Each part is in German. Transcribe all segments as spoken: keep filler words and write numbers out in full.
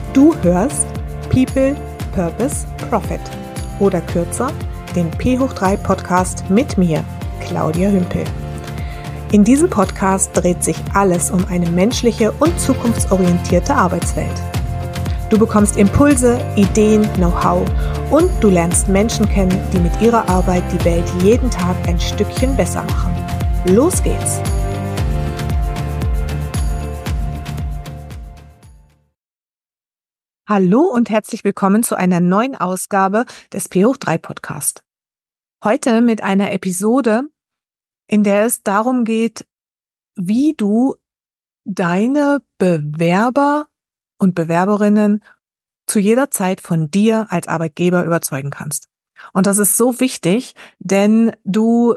Du hörst People, Purpose, Profit oder kürzer den P hoch drei Podcast mit mir, Claudia Hümpel. In diesem Podcast dreht sich alles um eine menschliche und zukunftsorientierte Arbeitswelt. Du bekommst Impulse, Ideen, Know-how und du lernst Menschen kennen, die mit ihrer Arbeit die Welt jeden Tag ein Stückchen besser machen. Los geht's! Hallo und herzlich willkommen zu einer neuen Ausgabe des P hoch drei Podcast. Heute mit einer Episode, in der es darum geht, wie du deine Bewerber und Bewerberinnen zu jeder Zeit von dir als Arbeitgeber überzeugen kannst. Und das ist so wichtig, denn du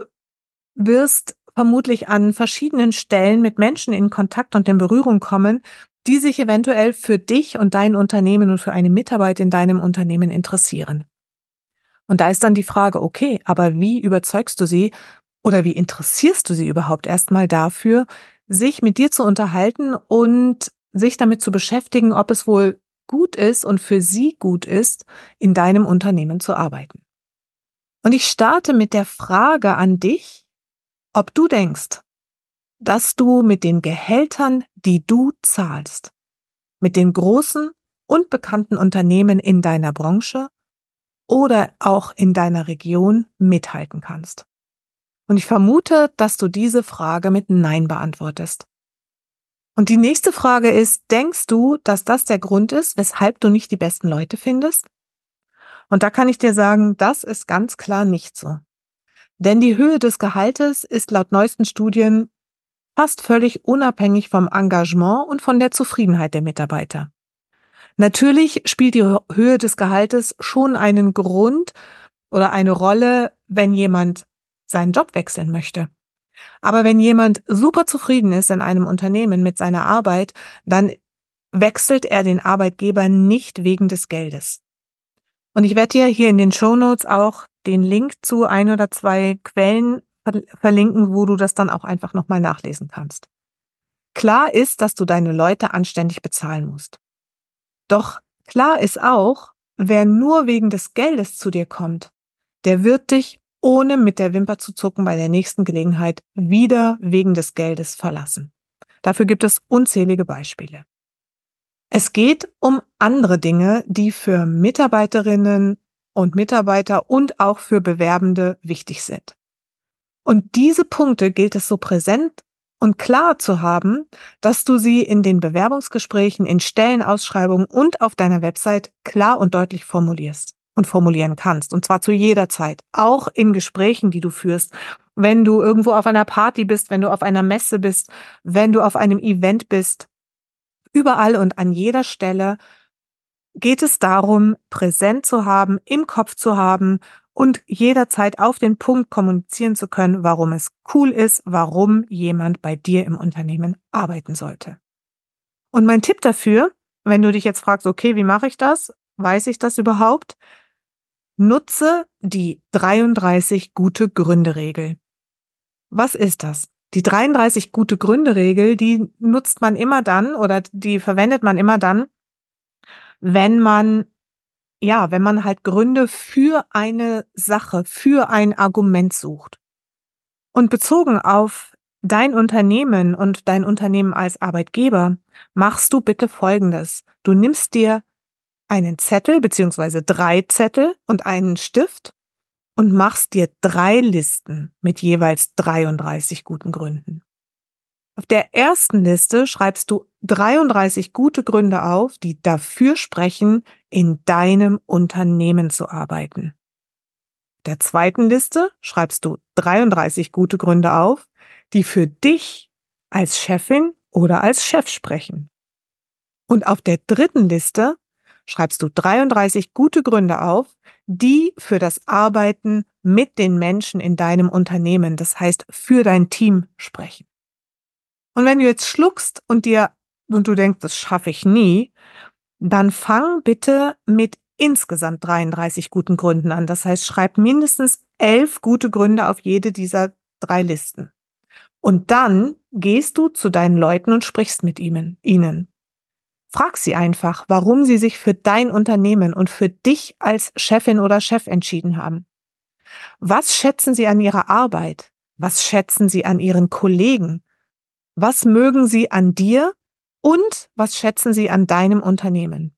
wirst vermutlich an verschiedenen Stellen mit Menschen in Kontakt und in Berührung kommen, die sich eventuell für dich und dein Unternehmen und für eine Mitarbeit in deinem Unternehmen interessieren. Und da ist dann die Frage, okay, aber wie überzeugst du sie oder wie interessierst du sie überhaupt erstmal dafür, sich mit dir zu unterhalten und sich damit zu beschäftigen, ob es wohl gut ist und für sie gut ist, in deinem Unternehmen zu arbeiten. Und ich starte mit der Frage an dich, ob du denkst, dass du mit den Gehältern, die du zahlst, mit den großen und bekannten Unternehmen in deiner Branche oder auch in deiner Region mithalten kannst. Und ich vermute, dass du diese Frage mit Nein beantwortest. Und die nächste Frage ist, denkst du, dass das der Grund ist, weshalb du nicht die besten Leute findest? Und da kann ich dir sagen, das ist ganz klar nicht so. Denn die Höhe des Gehaltes ist laut neuesten Studien fast völlig unabhängig vom Engagement und von der Zufriedenheit der Mitarbeiter. Natürlich spielt die Höhe des Gehaltes schon einen Grund oder eine Rolle, wenn jemand seinen Job wechseln möchte. Aber wenn jemand super zufrieden ist in einem Unternehmen mit seiner Arbeit, dann wechselt er den Arbeitgeber nicht wegen des Geldes. Und ich werde dir hier in den Shownotes auch den Link zu ein oder zwei Quellen verlinken, wo du das dann auch einfach nochmal nachlesen kannst. Klar ist, dass du deine Leute anständig bezahlen musst. Doch klar ist auch, wer nur wegen des Geldes zu dir kommt, der wird dich, ohne mit der Wimper zu zucken, bei der nächsten Gelegenheit wieder wegen des Geldes verlassen. Dafür gibt es unzählige Beispiele. Es geht um andere Dinge, die für Mitarbeiterinnen und Mitarbeiter und auch für Bewerbende wichtig sind. Und diese Punkte gilt es so präsent und klar zu haben, dass du sie in den Bewerbungsgesprächen, in Stellenausschreibungen und auf deiner Website klar und deutlich formulierst und formulieren kannst. Und zwar zu jeder Zeit, auch in Gesprächen, die du führst. Wenn du irgendwo auf einer Party bist, wenn du auf einer Messe bist, wenn du auf einem Event bist, überall und an jeder Stelle geht es darum, präsent zu haben, im Kopf zu haben und jederzeit auf den Punkt kommunizieren zu können, warum es cool ist, warum jemand bei dir im Unternehmen arbeiten sollte. Und mein Tipp dafür, wenn du dich jetzt fragst, okay, wie mache ich das? Weiß ich das überhaupt? Nutze die dreiunddreißig gute Gründe-Regel. Was ist das? Die dreiunddreißig gute Gründe-Regel, die nutzt man immer dann oder die verwendet man immer dann, wenn man Ja, wenn man halt Gründe für eine Sache, für ein Argument sucht. Und bezogen auf dein Unternehmen und dein Unternehmen als Arbeitgeber, machst du bitte Folgendes. Du nimmst dir einen Zettel beziehungsweise drei Zettel und einen Stift und machst dir drei Listen mit jeweils dreiunddreißig guten Gründen. Auf der ersten Liste schreibst du dreiunddreißig gute Gründe auf, die dafür sprechen, in deinem Unternehmen zu arbeiten. Auf der zweiten Liste schreibst du dreiunddreißig gute Gründe auf, die für dich als Chefin oder als Chef sprechen. Und auf der dritten Liste schreibst du dreiunddreißig gute Gründe auf, die für das Arbeiten mit den Menschen in deinem Unternehmen, das heißt für dein Team, sprechen. Und wenn du jetzt schluckst und dir und du denkst, das schaffe ich nie, dann fang bitte mit insgesamt dreiunddreißig guten Gründen an. Das heißt, schreib mindestens elf gute Gründe auf jede dieser drei Listen. Und dann gehst du zu deinen Leuten und sprichst mit ihnen. ihnen. Frag sie einfach, warum sie sich für dein Unternehmen und für dich als Chefin oder Chef entschieden haben. Was schätzen sie an ihrer Arbeit? Was schätzen sie an ihren Kollegen? Was mögen sie an dir? Und was schätzen sie an deinem Unternehmen?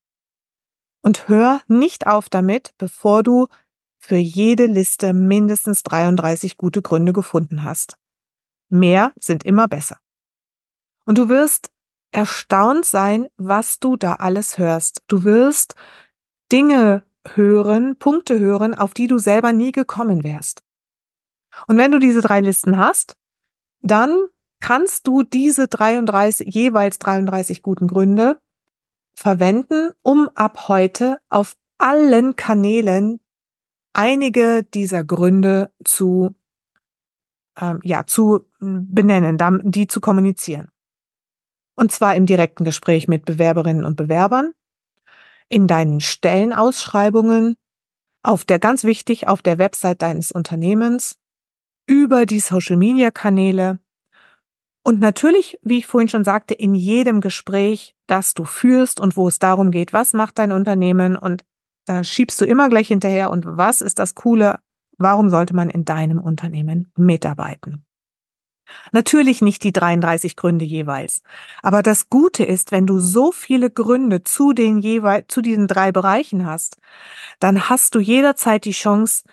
Und hör nicht auf damit, bevor du für jede Liste mindestens dreiunddreißig gute Gründe gefunden hast. Mehr sind immer besser. Und du wirst erstaunt sein, was du da alles hörst. Du wirst Dinge hören, Punkte hören, auf die du selber nie gekommen wärst. Und wenn du diese drei Listen hast, dann kannst du diese dreiunddreißig, jeweils dreiunddreißig guten Gründe verwenden, um ab heute auf allen Kanälen einige dieser Gründe zu, ähm, ja, zu benennen, die zu kommunizieren. Und zwar im direkten Gespräch mit Bewerberinnen und Bewerbern, in deinen Stellenausschreibungen, auf der, ganz wichtig, auf der Website deines Unternehmens, über die Social-Media-Kanäle und natürlich, wie ich vorhin schon sagte, in jedem Gespräch, das du führst und wo es darum geht, was macht dein Unternehmen, und da schiebst du immer gleich hinterher, und was ist das Coole, warum sollte man in deinem Unternehmen mitarbeiten? Natürlich nicht die dreiunddreißig Gründe jeweils. Aber das Gute ist, wenn du so viele Gründe zu den jeweils, zu diesen drei Bereichen hast, dann hast du jederzeit die Chance,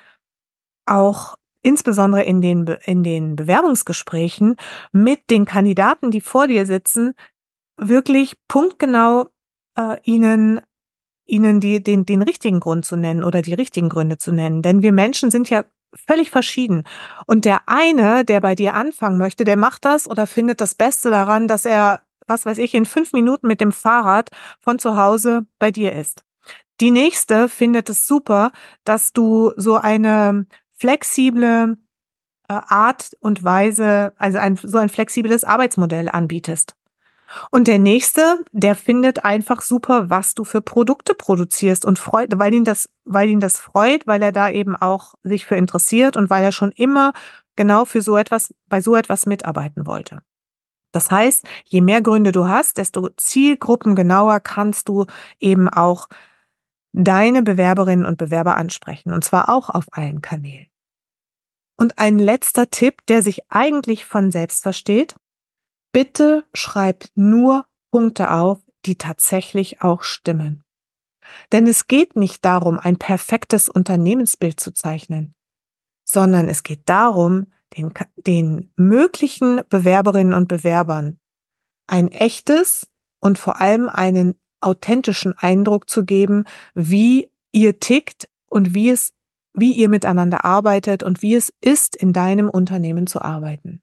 auch insbesondere in den, in den Bewerbungsgesprächen mit den Kandidaten, die vor dir sitzen, wirklich punktgenau äh, ihnen ihnen die, den, den richtigen Grund zu nennen oder die richtigen Gründe zu nennen. Denn wir Menschen sind ja völlig verschieden. Und der eine, der bei dir anfangen möchte, der macht das oder findet das Beste daran, dass er, was weiß ich, in fünf Minuten mit dem Fahrrad von zu Hause bei dir ist. Die nächste findet es super, dass du so eine flexible äh, Art und Weise, also ein, so ein flexibles Arbeitsmodell anbietest. Und der nächste, der findet einfach super, was du für Produkte produzierst und freut, weil ihn das, weil ihn das freut, weil er da eben auch sich für interessiert und weil er schon immer genau für so etwas, bei so etwas mitarbeiten wollte. Das heißt, je mehr Gründe du hast, desto zielgruppengenauer kannst du eben auch deine Bewerberinnen und Bewerber ansprechen, und zwar auch auf allen Kanälen. Und ein letzter Tipp, der sich eigentlich von selbst versteht: Bitte schreib nur Punkte auf, die tatsächlich auch stimmen. Denn es geht nicht darum, ein perfektes Unternehmensbild zu zeichnen, sondern es geht darum, den, den möglichen Bewerberinnen und Bewerbern ein echtes und vor allem einen authentischen Eindruck zu geben, wie ihr tickt und wie es, wie ihr miteinander arbeitet und wie es ist, in deinem Unternehmen zu arbeiten.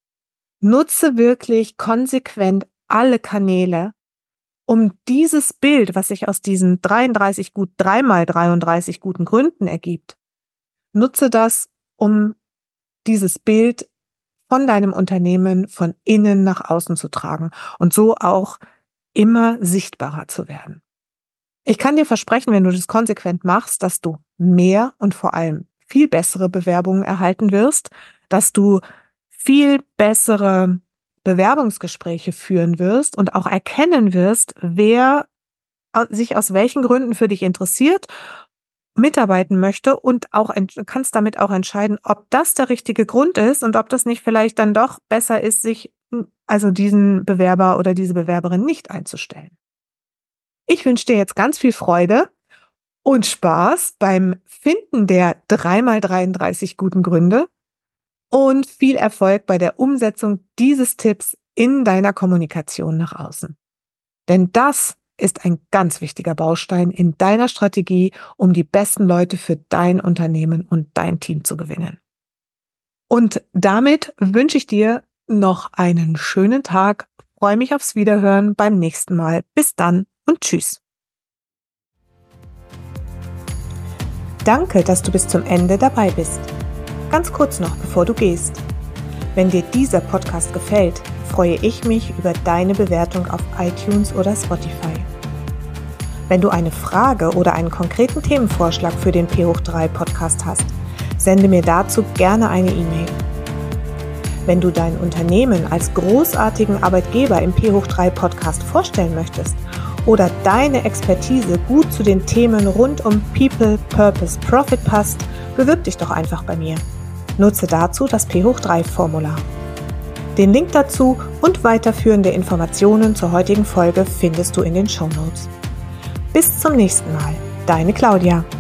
Nutze wirklich konsequent alle Kanäle, um dieses Bild, was sich aus diesen dreiunddreißig gut, drei mal dreiunddreißig guten Gründen ergibt, nutze das, um dieses Bild von deinem Unternehmen von innen nach außen zu tragen und so auch immer sichtbarer zu werden. Ich kann dir versprechen, wenn du das konsequent machst, dass du mehr und vor allem viel bessere Bewerbungen erhalten wirst, dass du viel bessere Bewerbungsgespräche führen wirst und auch erkennen wirst, wer sich aus welchen Gründen für dich interessiert, mitarbeiten möchte, und auch kannst damit auch entscheiden, ob das der richtige Grund ist und ob das nicht vielleicht dann doch besser ist, sich also diesen Bewerber oder diese Bewerberin nicht einzustellen. Ich wünsche dir jetzt ganz viel Freude und Spaß beim Finden der drei mal dreiunddreißig guten Gründe und viel Erfolg bei der Umsetzung dieses Tipps in deiner Kommunikation nach außen. Denn das ist ein ganz wichtiger Baustein in deiner Strategie, um die besten Leute für dein Unternehmen und dein Team zu gewinnen. Und damit wünsche ich dir noch einen schönen Tag. Freue mich aufs Wiederhören beim nächsten Mal. Bis dann und tschüss. Danke, dass du bis zum Ende dabei bist. Ganz kurz noch, bevor du gehst. Wenn dir dieser Podcast gefällt, freue ich mich über deine Bewertung auf iTunes oder Spotify. Wenn du eine Frage oder einen konkreten Themenvorschlag für den P hoch drei Podcast hast, sende mir dazu gerne eine E-Mail. Wenn du dein Unternehmen als großartigen Arbeitgeber im P hoch drei Podcast vorstellen möchtest oder deine Expertise gut zu den Themen rund um People, Purpose, Profit passt, bewirb dich doch einfach bei mir. Nutze dazu das P hoch drei Formular. Den Link dazu und weiterführende Informationen zur heutigen Folge findest du in den Shownotes. Bis zum nächsten Mal, deine Claudia.